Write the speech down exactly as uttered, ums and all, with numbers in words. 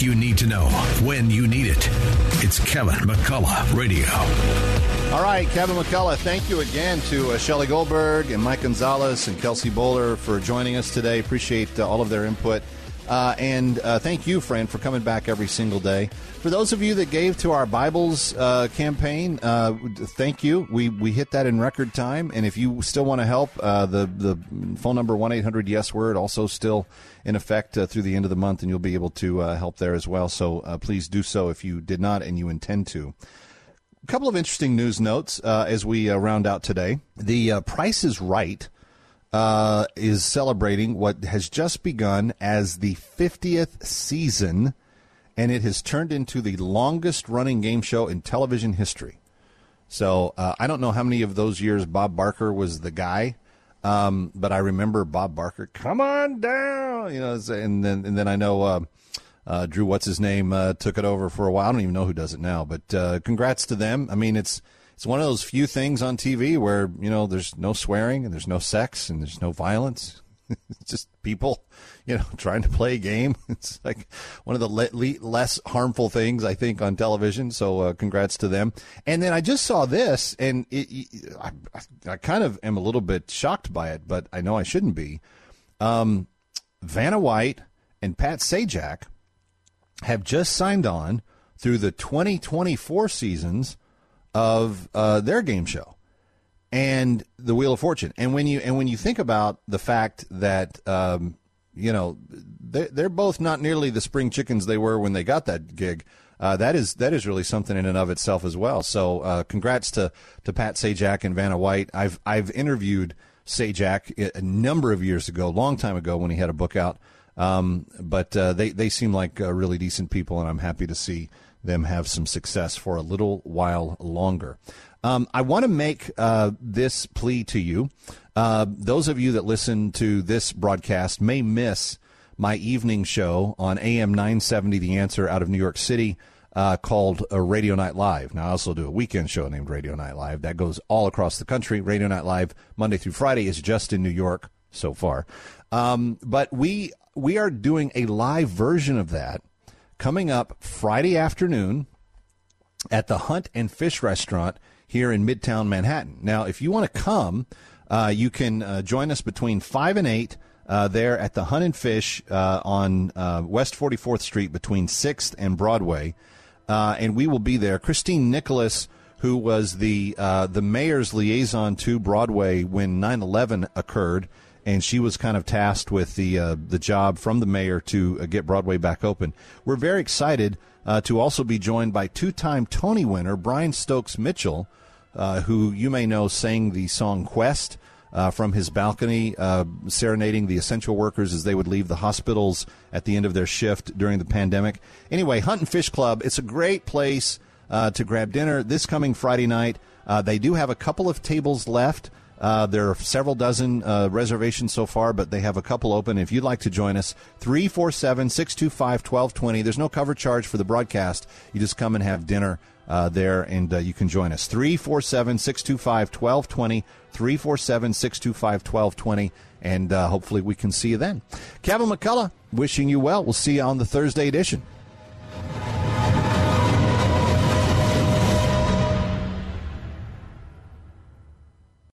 you need to know when you need it. It's Kevin McCullough Radio. All right, Kevin McCullough, thank you again to uh, Shelley Goldberg and Mike Gonzalez and Kelsey Bowler for joining us today. Appreciate uh, all of their input. Uh, and uh, thank you, friend, for coming back every single day. For those of you that gave to our Bibles uh, campaign, uh, thank you. We we hit that in record time. And if you still want to help, uh, the, the phone number one eight hundred yes word also still in effect uh, through the end of the month, and you'll be able to uh, help there as well. So uh, please do so if you did not and you intend to. A couple of interesting news notes uh, as we uh, round out today. The uh, Price is Right Uh, is celebrating what has just begun as the fiftieth season, and it has turned into the longest-running game show in television history. So uh, I don't know how many of those years Bob Barker was the guy, um, but I remember Bob Barker, come on down, you know, and then and then I know uh, uh, Drew, what's his name, uh, took it over for a while. I don't even know who does it now, but uh, congrats to them. I mean, it's. It's one of those few things on T V where, you know, there's no swearing and there's no sex and there's no violence. It's just people, you know, trying to play a game. It's like one of the le- le- less harmful things, I think, on television. So uh, congrats to them. And then I just saw this, and it, it, I, I kind of am a little bit shocked by it, but I know I shouldn't be. Um, Vanna White and Pat Sajak have just signed on through the twenty twenty-four seasons of uh, their game show and the Wheel of Fortune. And when you and when you think about the fact that um, you know they're, they're both not nearly the spring chickens they were when they got that gig, uh, that is that is really something in and of itself as well. So uh, congrats to to Pat Sajak and Vanna White. I've I've interviewed Sajak a number of years ago, a long time ago when he had a book out. Um, but uh, they they seem like uh, really decent people, and I'm happy to see them have some success for a little while longer. Um, I want to make uh, this plea to you. Uh, those of you that listen to this broadcast may miss my evening show on A M nine seventy The Answer out of New York City uh, called uh, Radio Night Live. Now, I also do a weekend show named Radio Night Live. That goes all across the country. Radio Night Live, Monday through Friday, is just in New York so far. Um, but we we are doing a live version of that coming up Friday afternoon at the Hunt and Fish Restaurant here in Midtown Manhattan. Now, if you want to come, uh, you can uh, join us between five and eight uh, there at the Hunt and Fish uh, on uh, West forty-fourth Street between sixth and Broadway, uh, and we will be there. Christine Nicholas, who was the uh, the mayor's liaison to Broadway when nine eleven occurred, and she was kind of tasked with the uh, the job from the mayor to uh, get Broadway back open. We're very excited uh, to also be joined by two-time Tony winner Brian Stokes Mitchell, uh, who you may know sang the song Quest uh, from his balcony, uh, serenading the essential workers as they would leave the hospitals at the end of their shift during the pandemic. Anyway, Hunt and Fish Club, it's a great place uh, to grab dinner this coming Friday night. Uh, they do have a couple of tables left. Uh, there are several dozen uh, reservations so far, but they have a couple open. If you'd like to join us, three four seven, six two five, one two two zero. There's no cover charge for the broadcast. You just come and have dinner uh, there, and uh, you can join us. three four seven, six two five, one two two zero, three four seven, six two five, one two two zero, and uh, hopefully we can see you then. Kevin McCullough, wishing you well. We'll see you on the Thursday edition.